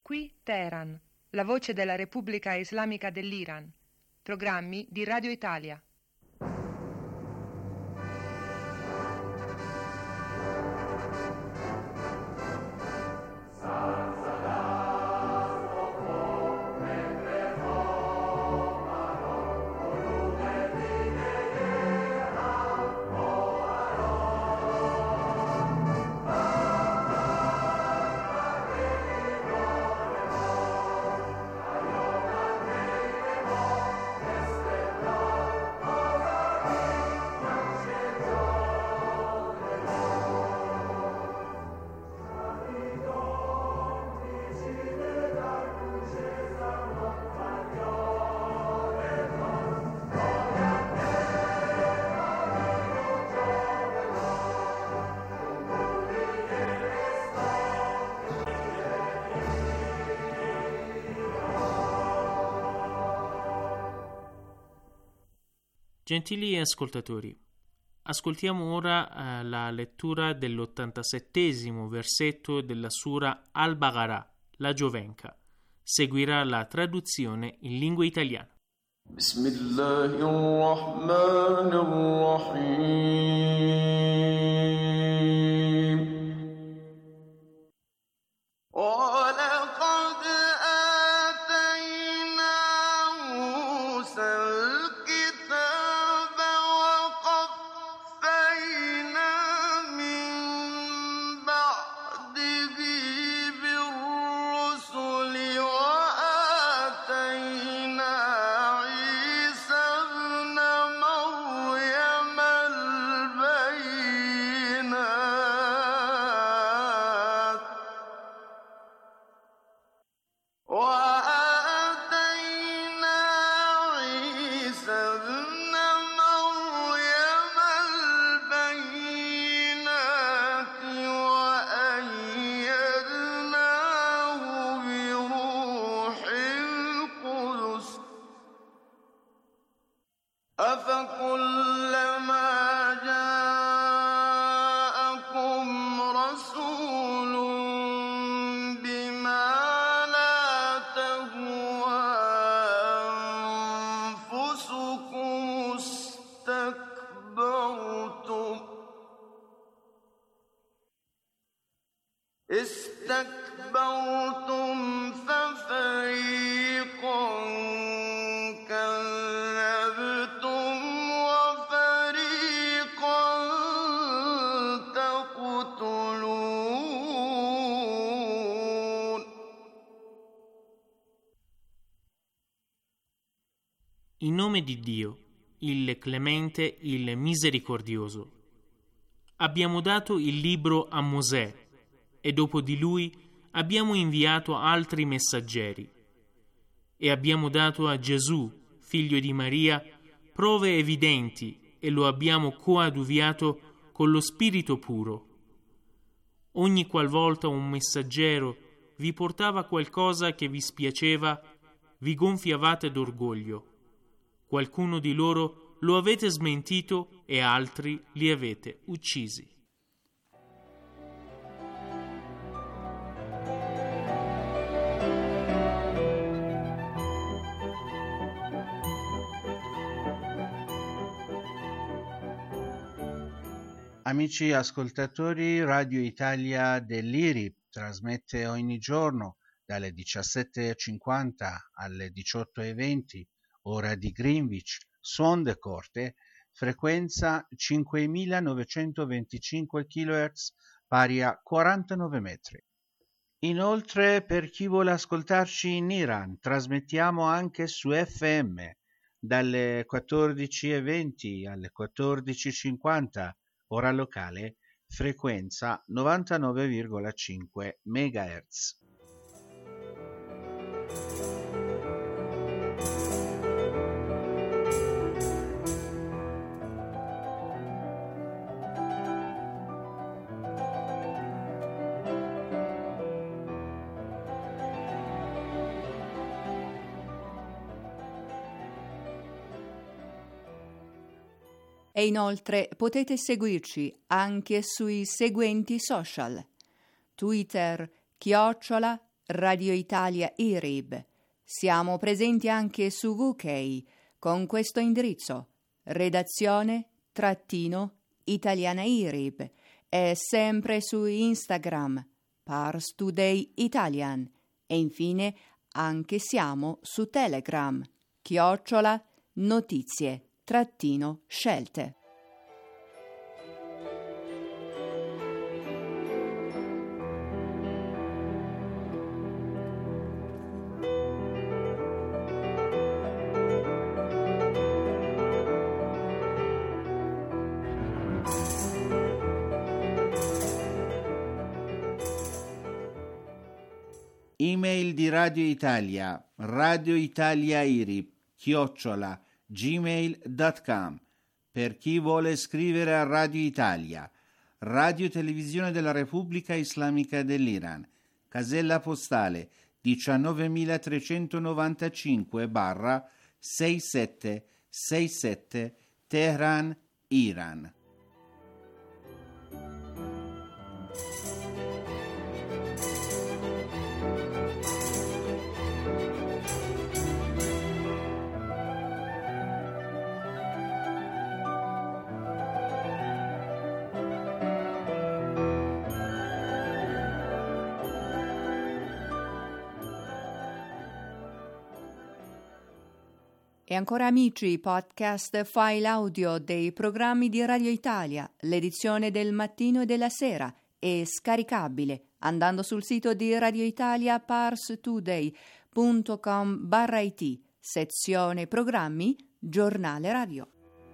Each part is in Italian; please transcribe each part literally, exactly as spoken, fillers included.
Qui Teheran, la voce della Repubblica Islamica dell'Iran. Programmi di Radio Italia. Gentili ascoltatori, ascoltiamo ora eh, la lettura dell'ottantasettesimo versetto della Sura Al-Baqarah, la Giovenca. Seguirà la traduzione in lingua italiana. Bismillahirrahmanirrahim. استكبرتم ففريقا كذبتم وفريقا تقتلون. In nome di Dio, il Clemente, il Misericordioso. Abbiamo dato il libro a Mosè e dopo di lui abbiamo inviato altri messaggeri e abbiamo dato a Gesù, figlio di Maria, prove evidenti e lo abbiamo coadiuviato con lo Spirito puro. Ogni qualvolta un messaggero vi portava qualcosa che vi spiaceva, vi gonfiavate d'orgoglio. Qualcuno di loro lo avete smentito e altri li avete uccisi. Amici ascoltatori, Radio Italia dell'I R I trasmette ogni giorno dalle diciassette e cinquanta alle diciotto e venti, ora di Greenwich, su onde corte, frequenza cinquemilanovecentoventicinque chilohertz, pari a quarantanove metri. Inoltre, per chi vuole ascoltarci in Iran, trasmettiamo anche su F M dalle quattordici e venti alle quattordici e cinquanta, ora locale, frequenza novantanove virgola cinque megahertz. E inoltre potete seguirci anche sui seguenti social: Twitter chiocciola Radio Italia I R I B. Siamo presenti anche su V K con questo indirizzo: redazione trattino italiana I R I B, e sempre su Instagram Pars Today Italian, e infine anche siamo su Telegram chiocciola notizie trattino scelte. Email di Radio Italia, Radio Italia I R I B, chiocciola, gmail punto com. Per chi vuole scrivere a Radio Italia, Radio Televisione della Repubblica Islamica dell'Iran, casella postale diciannovemilatrecentonovantacinque sessantasette Teheran, Iran. E ancora amici, podcast file audio dei programmi di Radio Italia, l'edizione del mattino e della sera, è scaricabile andando sul sito di Radio Italia parstoday punto com barra it, sezione programmi, giornale radio.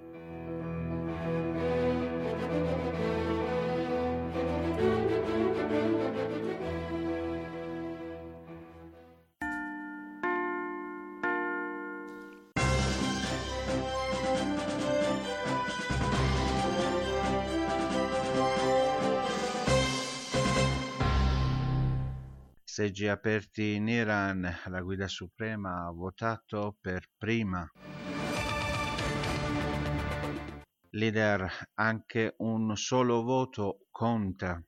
Seggi aperti in Iran, la Guida Suprema ha votato per prima. Leader, anche un solo voto conta.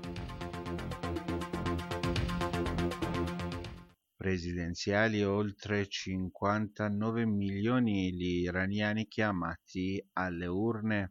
Presidenziali, oltre cinquantanove milioni gli iraniani chiamati alle urne.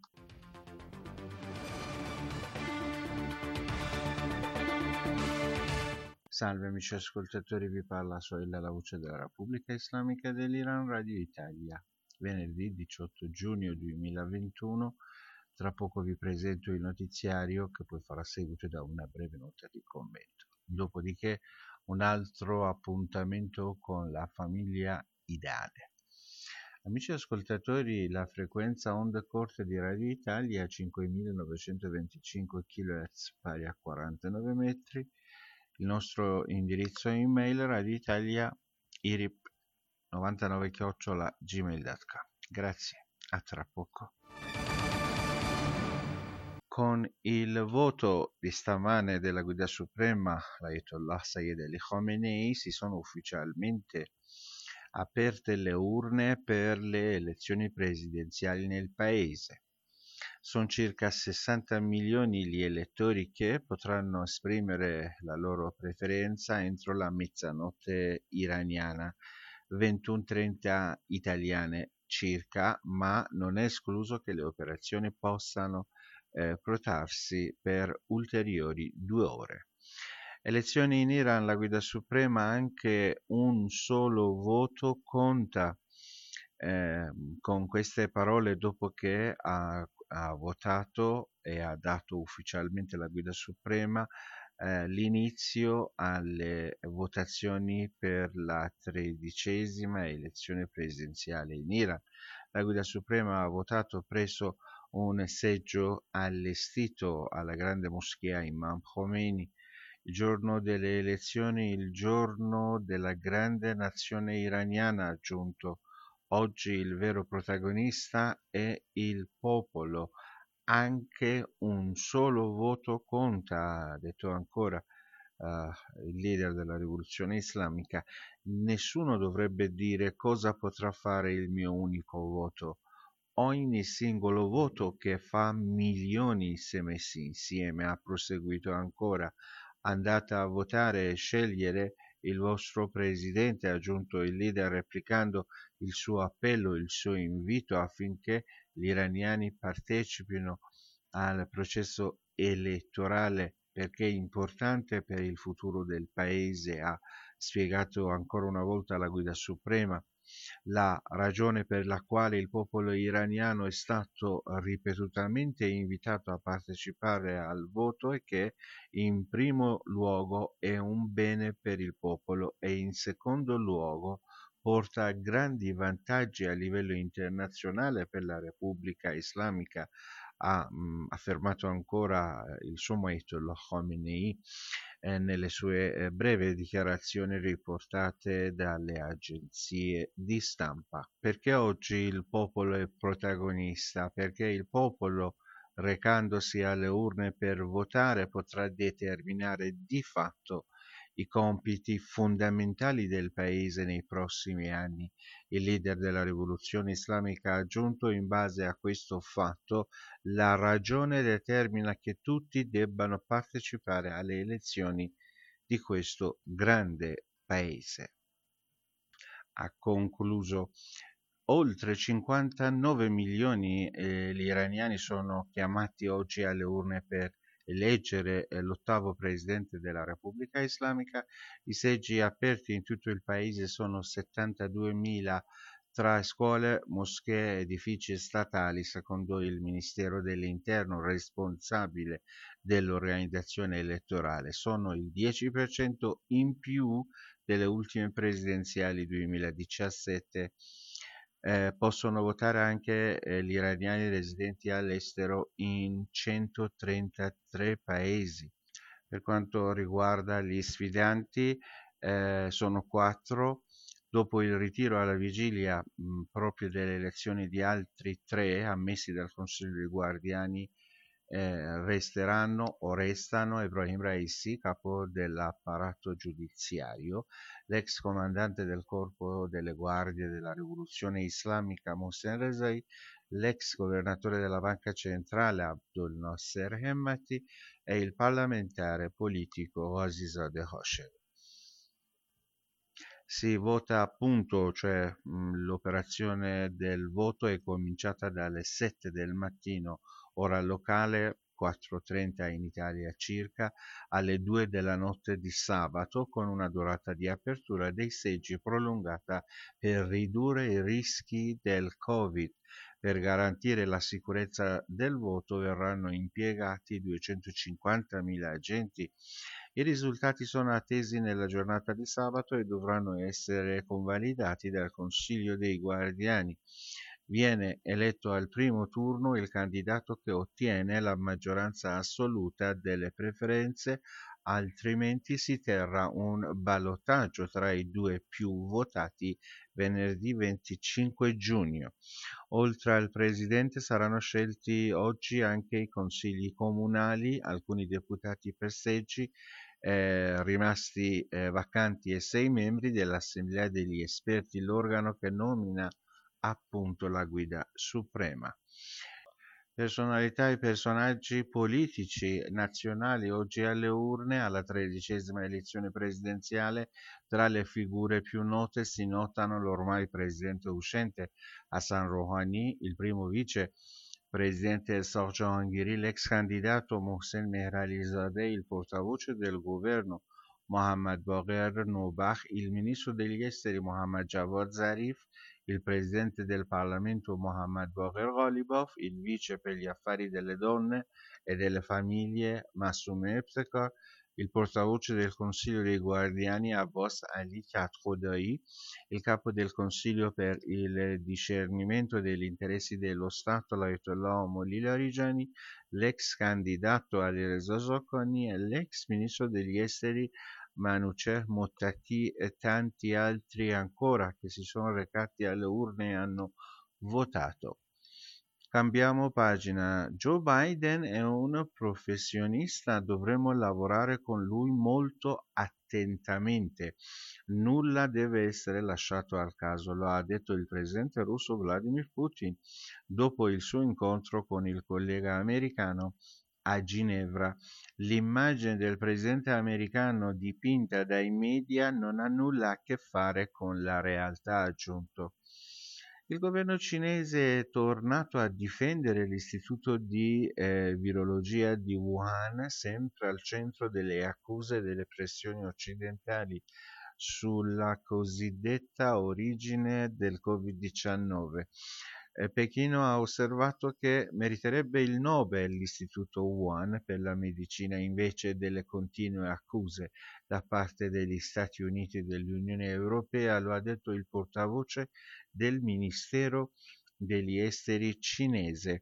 Salve amici ascoltatori, vi parla Sohail, la voce della Repubblica Islamica dell'Iran, Radio Italia. Venerdì diciotto giugno duemilaventuno, tra poco vi presento il notiziario che poi farà seguito da una breve nota di commento. Dopodiché un altro appuntamento con la famiglia ideale. Amici ascoltatori, la frequenza onde corte di Radio Italia è cinquemilanovecentoventicinque chilohertz pari a quarantanove metri. Il nostro indirizzo email radioitalia irip novantanove chiocciola gmail punto com. Grazie, a tra poco. Con il voto di stamane della Guida Suprema, l'Ayatollah Sayyid Ali Khamenei, si sono ufficialmente aperte le urne per le elezioni presidenziali nel paese. Sono circa sessanta milioni gli elettori che potranno esprimere la loro preferenza entro la mezzanotte iraniana, ventuno e trenta italiane circa, ma non è escluso che le operazioni possano eh, protrarsi per ulteriori due ore. Elezioni in Iran, la Guida Suprema, anche un solo voto conta. Eh, con queste parole, dopo che ha ha votato e ha dato ufficialmente la Guida Suprema eh, l'inizio alle votazioni per la tredicesima elezione presidenziale in Iran. La Guida Suprema ha votato presso un seggio allestito alla grande moschea Imam Khomeini. Il giorno delle elezioni, il giorno della grande nazione iraniana, ha aggiunto. Oggi il vero protagonista è il popolo, anche un solo voto conta, ha detto ancora uh, il leader della rivoluzione islamica. Nessuno dovrebbe dire cosa potrà fare il mio unico voto. Ogni singolo voto che fa milioni se messi insieme, ha proseguito ancora. Andate a votare e scegliere il vostro presidente, ha aggiunto il leader replicando il suo appello, il suo invito affinché gli iraniani partecipino al processo elettorale perché è importante per il futuro del paese, ha spiegato ancora una volta la guida suprema. La ragione per la quale il popolo iraniano è stato ripetutamente invitato a partecipare al voto è che in primo luogo è un bene per il popolo e in secondo luogo porta grandi vantaggi a livello internazionale per la Repubblica Islamica, ha mh, affermato ancora il suo Ayatollah Khamenei eh, nelle sue eh, brevi dichiarazioni riportate dalle agenzie di stampa. Perché oggi il popolo è protagonista? Perché il popolo, recandosi alle urne per votare, potrà determinare di fatto i compiti fondamentali del paese nei prossimi anni. Il leader della rivoluzione islamica ha aggiunto: in base a questo fatto la ragione determina che tutti debbano partecipare alle elezioni di questo grande paese. Ha concluso: oltre cinquantanove milioni eh, gli iraniani sono chiamati oggi alle urne per eleggere eh, l'ottavo presidente della Repubblica Islamica. I seggi aperti in tutto il paese sono settantaduemila tra scuole, moschee, edifici statali, secondo il Ministero dell'Interno responsabile dell'organizzazione elettorale. Sono il dieci per cento in più delle ultime presidenziali duemiladiciassette. Eh, possono votare anche eh, gli iraniani residenti all'estero in centotrentatré paesi. Per quanto riguarda gli sfidanti, eh, sono quattro. Dopo il ritiro alla vigilia mh, proprio delle elezioni di altri tre ammessi dal Consiglio dei Guardiani, eh, resteranno o restano Ebrahim Raisi, capo dell'apparato giudiziario, l'ex comandante del corpo delle guardie della rivoluzione islamica Mohsen Rezai, l'ex governatore della banca centrale Abdul Nasser Hemmati e il parlamentare politico Azizadeh Hoshem. Si vota appunto, cioè mh, l'operazione del voto è cominciata dalle sette del mattino, ora locale, quattro e trenta in Italia circa, alle due della notte di sabato, con una durata di apertura dei seggi prolungata per ridurre i rischi del Covid. Per garantire la sicurezza del voto verranno impiegati duecentocinquantamila agenti. I risultati sono attesi nella giornata di sabato e dovranno essere convalidati dal Consiglio dei Guardiani. Viene eletto al primo turno il candidato che ottiene la maggioranza assoluta delle preferenze, altrimenti si terrà un ballottaggio tra i due più votati venerdì venticinque giugno. Oltre al presidente saranno scelti oggi anche i consigli comunali, alcuni deputati per seggi eh, rimasti eh, vacanti e sei membri dell'Assemblea degli esperti, l'organo che nomina appunto la guida suprema. Personalità e personaggi politici nazionali oggi alle urne alla tredicesima elezione presidenziale. Tra le figure più note si notano l'ormai presidente uscente Hassan Rouhani, il primo vice presidente Esar Jahangiri, l'ex candidato Mohsen Mehralizadeh, il portavoce del governo Mohammad Bagher Nobakh, il ministro degli esteri Mohammad Javad Zarif, il presidente del Parlamento Mohammad Bagher Ghalibaf, il vice per gli affari delle donne e delle famiglie Massoum Ebtekar, il portavoce del Consiglio dei Guardiani Abbas Ali Khatkodai, il capo del Consiglio per il discernimento degli interessi dello Stato l'Ayatollah Molli Larijani, l'ex candidato Ali Reza Zaghani e l'ex ministro degli esteri Manucher Mottaki e tanti altri ancora che si sono recati alle urne e hanno votato. Cambiamo pagina. Joe Biden è un professionista, dovremo lavorare con lui molto attentamente. Nulla deve essere lasciato al caso, lo ha detto il presidente russo Vladimir Putin dopo il suo incontro con il collega americano a Ginevra. L'immagine del presidente americano dipinta dai media non ha nulla a che fare con la realtà, ha aggiunto. Il governo cinese è tornato a difendere l'istituto di eh, virologia di Wuhan, sempre al centro delle accuse e delle pressioni occidentali sulla cosiddetta origine del covid diciannove. Eh, Pechino ha osservato che meriterebbe il Nobel l'istituto Wuhan per la medicina invece delle continue accuse da parte degli Stati Uniti e dell'Unione Europea, lo ha detto il portavoce del Ministero degli Esteri cinese.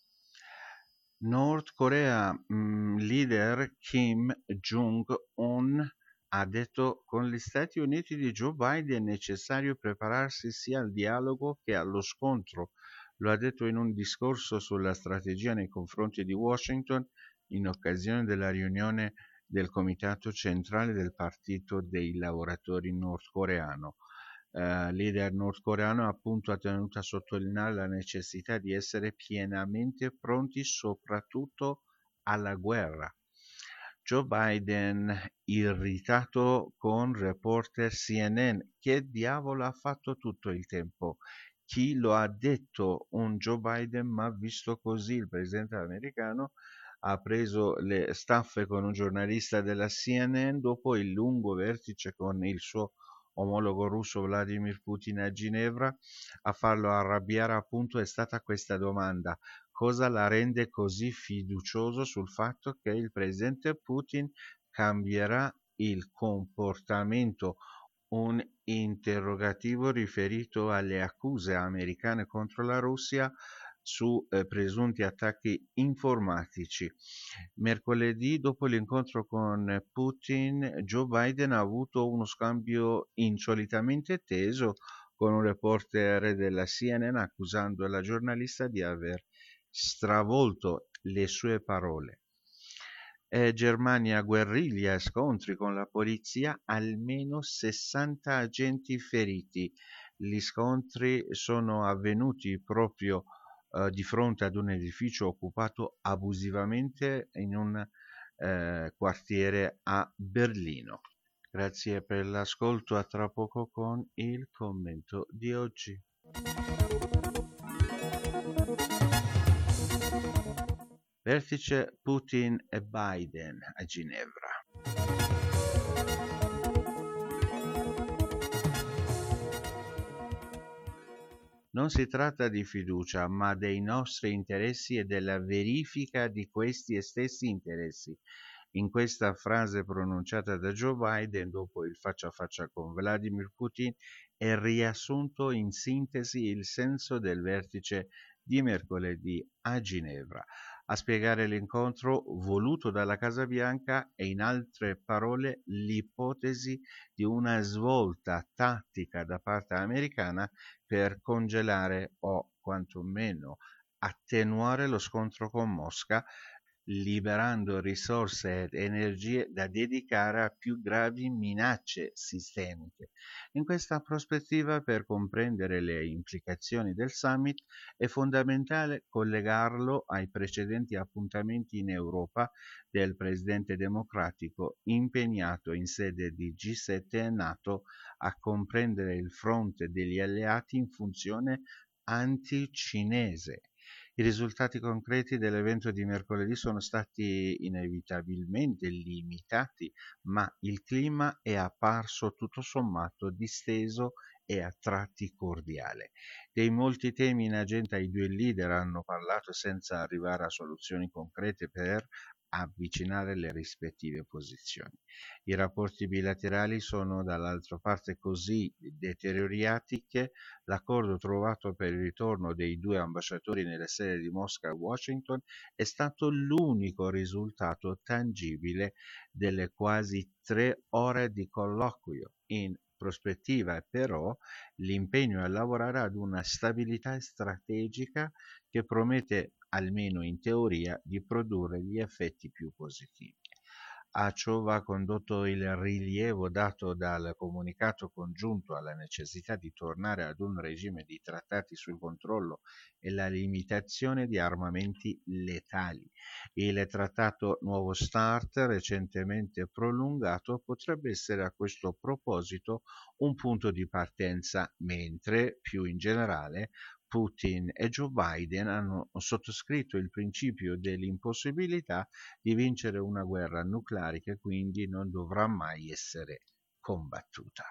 Nord Corea, mh, leader Kim Jong-un ha detto: con gli Stati Uniti di Joe Biden è necessario prepararsi sia al dialogo che allo scontro. Lo ha detto in un discorso sulla strategia nei confronti di Washington in occasione della riunione del Comitato Centrale del Partito dei Lavoratori nordcoreano. Uh, leader nordcoreano appunto ha tenuto a sottolineare la necessità di essere pienamente pronti soprattutto alla guerra. Joe Biden irritato con reporter C N N: che diavolo ha fatto tutto il tempo? Chi lo ha detto? Un Joe Biden ma visto così. Il presidente americano ha preso le staffe con un giornalista della C N N dopo il lungo vertice con il suo omologo russo Vladimir Putin a Ginevra. A farlo arrabbiare appunto è stata questa domanda: cosa la rende così fiducioso sul fatto che il presidente Putin cambierà il comportamento? Un interrogativo riferito alle accuse americane contro la Russia su eh, presunti attacchi informatici. Mercoledì, dopo l'incontro con Putin, Joe Biden ha avuto uno scambio insolitamente teso con un reporter della C N N, accusando la giornalista di aver stravolto le sue parole. Eh, Germania, guerriglia e scontri con la polizia, almeno sessanta agenti feriti. Gli scontri sono avvenuti proprio eh, di fronte ad un edificio occupato abusivamente in un eh, quartiere a Berlino. Grazie per l'ascolto, a tra poco con il commento di oggi. Vertice Putin e Biden a Ginevra. Non si tratta di fiducia, ma dei nostri interessi e della verifica di questi stessi interessi. In questa frase pronunciata da Joe Biden dopo il faccia a faccia con Vladimir Putin è riassunto in sintesi il senso del vertice di mercoledì a Ginevra. A spiegare l'incontro voluto dalla Casa Bianca è, in altre parole, l'ipotesi di una svolta tattica da parte americana per congelare o quantomeno attenuare lo scontro con Mosca, liberando risorse ed energie da dedicare a più gravi minacce sistemiche. In questa prospettiva, per comprendere le implicazioni del summit, è fondamentale collegarlo ai precedenti appuntamenti in Europa del presidente democratico impegnato in sede di G sette e NATO a comprendere il fronte degli alleati in funzione anti-cinese. I risultati concreti dell'evento di mercoledì sono stati inevitabilmente limitati, ma il clima è apparso tutto sommato disteso e a tratti cordiale. Dei molti temi in agenda i due leader hanno parlato senza arrivare a soluzioni concrete per avvicinare le rispettive posizioni. I rapporti bilaterali sono dall'altra parte così deteriorati che l'accordo trovato per il ritorno dei due ambasciatori nelle sedi di Mosca e Washington è stato l'unico risultato tangibile delle quasi tre ore di colloquio. In prospettiva, però, l'impegno a lavorare ad una stabilità strategica che promette, almeno in teoria, di produrre gli effetti più positivi. A ciò va condotto il rilievo dato dal comunicato congiunto alla necessità di tornare ad un regime di trattati sul controllo e la limitazione di armamenti letali. Il trattato Nuovo START, recentemente prolungato, potrebbe essere a questo proposito un punto di partenza, mentre, più in generale, Putin e Joe Biden hanno sottoscritto il principio dell'impossibilità di vincere una guerra nucleare che quindi non dovrà mai essere combattuta.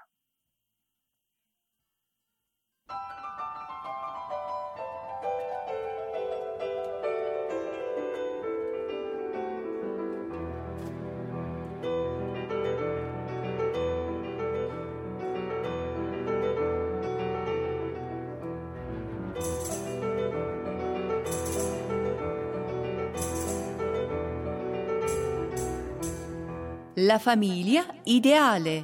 La famiglia ideale.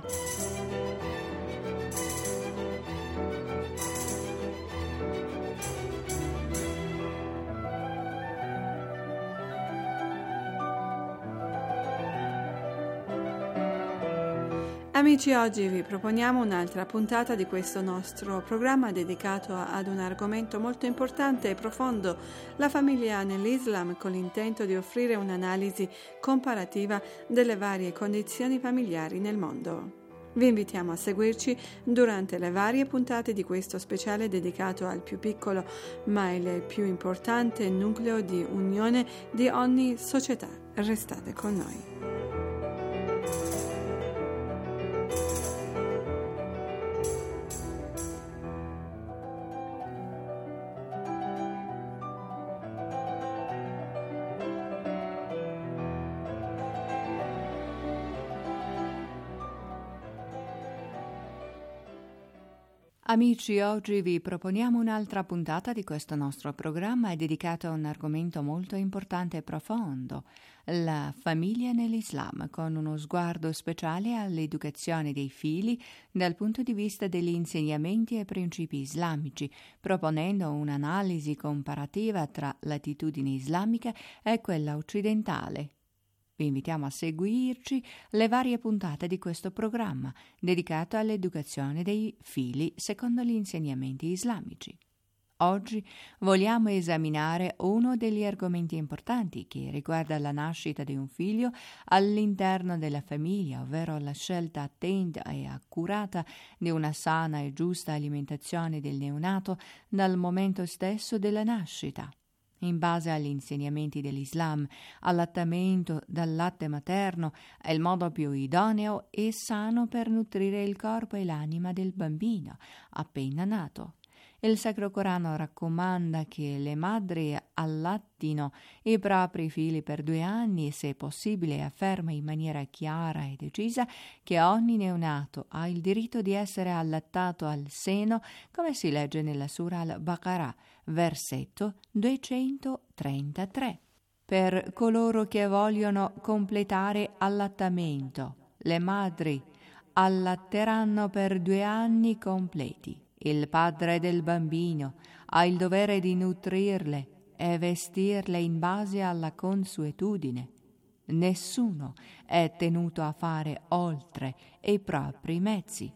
Amici, oggi vi proponiamo un'altra puntata di questo nostro programma dedicato ad un argomento molto importante e profondo, la famiglia nell'Islam, con l'intento di offrire un'analisi comparativa delle varie condizioni familiari nel mondo. Vi invitiamo a seguirci durante le varie puntate di questo speciale dedicato al più piccolo ma il più importante nucleo di unione di ogni società. Restate con noi. Amici, oggi vi proponiamo un'altra puntata di questo nostro programma, è dedicato a un argomento molto importante e profondo, la famiglia nell'Islam, con uno sguardo speciale all'educazione dei figli dal punto di vista degli insegnamenti e principi islamici, proponendo un'analisi comparativa tra l'attitudine islamica e quella occidentale. Vi invitiamo a seguirci le varie puntate di questo programma dedicato all'educazione dei figli secondo gli insegnamenti islamici. Oggi vogliamo esaminare uno degli argomenti importanti che riguarda la nascita di un figlio all'interno della famiglia, ovvero la scelta attenta e accurata di una sana e giusta alimentazione del neonato dal momento stesso della nascita. In base agli insegnamenti dell'Islam, allattamento dal latte materno è il modo più idoneo e sano per nutrire il corpo e l'anima del bambino appena nato. Il Sacro Corano raccomanda che le madri allattino i propri figli per due anni e, se possibile, afferma in maniera chiara e decisa che ogni neonato ha il diritto di essere allattato al seno, come si legge nella Sura al-Baqarah, versetto duecentotrentatré. Per coloro che vogliono completare allattamento, le madri allatteranno per due anni completi. Il padre del bambino ha il dovere di nutrirle e vestirle in base alla consuetudine. Nessuno è tenuto a fare oltre i propri mezzi.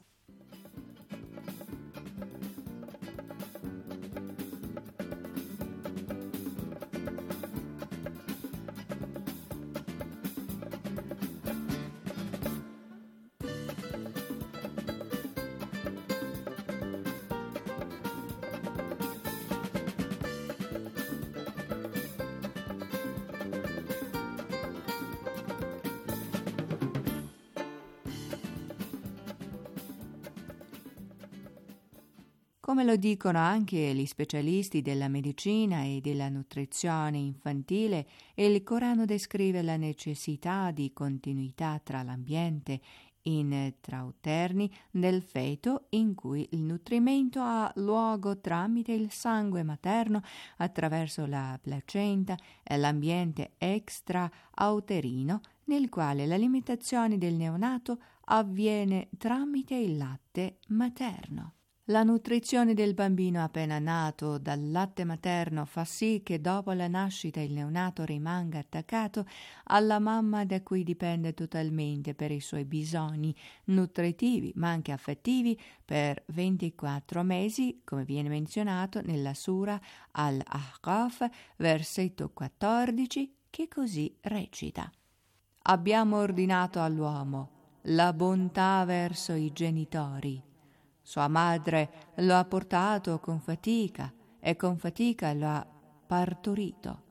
Come lo dicono anche gli specialisti della medicina e della nutrizione infantile, il Corano descrive la necessità di continuità tra l'ambiente intrauterni del feto, in cui il nutrimento ha luogo tramite il sangue materno attraverso la placenta, e l'ambiente extrauterino, nel quale l'alimentazione del neonato avviene tramite il latte materno. La nutrizione del bambino appena nato dal latte materno fa sì che dopo la nascita il neonato rimanga attaccato alla mamma, da cui dipende totalmente per i suoi bisogni nutritivi ma anche affettivi per ventiquattro mesi, come viene menzionato nella Sura Al-Ahqaf, versetto quattordici, che così recita: Abbiamo ordinato all'uomo la bontà verso i genitori. Sua madre lo ha portato con fatica e con fatica lo ha partorito.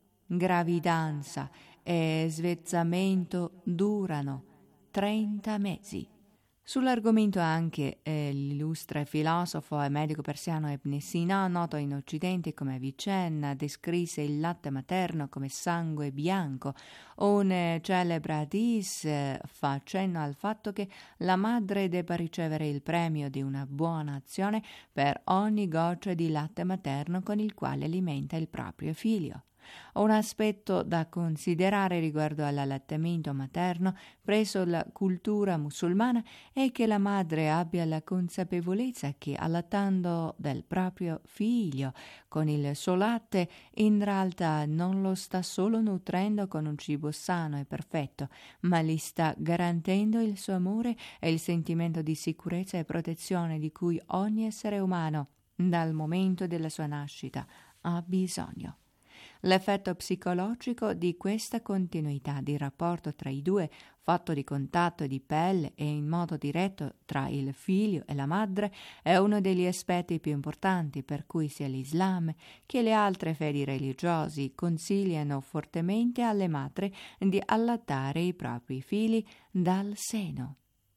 Gravidanza e svezzamento durano trenta mesi. Sull'argomento anche eh, l'illustre filosofo e medico persiano Ibn Sina, noto in Occidente come Avicenna, descrisse il latte materno come sangue bianco. Un eh, celebre hadith eh, fa cenno al fatto che la madre debba ricevere il premio di una buona azione per ogni goccia di latte materno con il quale alimenta il proprio figlio. Un aspetto da considerare riguardo all'allattamento materno presso la cultura musulmana è che la madre abbia la consapevolezza che allattando del proprio figlio con il suo latte in realtà non lo sta solo nutrendo con un cibo sano e perfetto, ma gli sta garantendo il suo amore e il sentimento di sicurezza e protezione di cui ogni essere umano dal momento della sua nascita ha bisogno. L'effetto psicologico di questa continuità di rapporto tra i due, fatto di contatto di pelle e in modo diretto tra il figlio e la madre, è uno degli aspetti più importanti per cui sia l'Islam che le altre fedi religiosi consigliano fortemente alle madri di allattare i propri figli dal seno.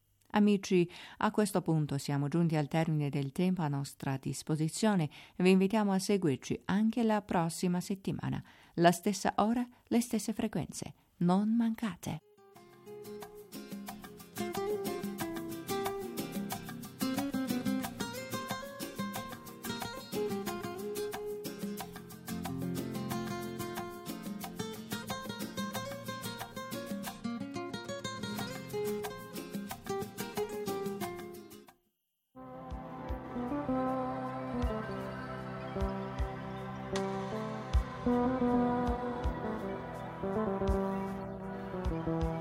Amici, a questo punto siamo giunti al termine del tempo a nostra disposizione. Vi invitiamo a seguirci anche la prossima settimana. La stessa ora, le stesse frequenze. Non mancate! Thank you.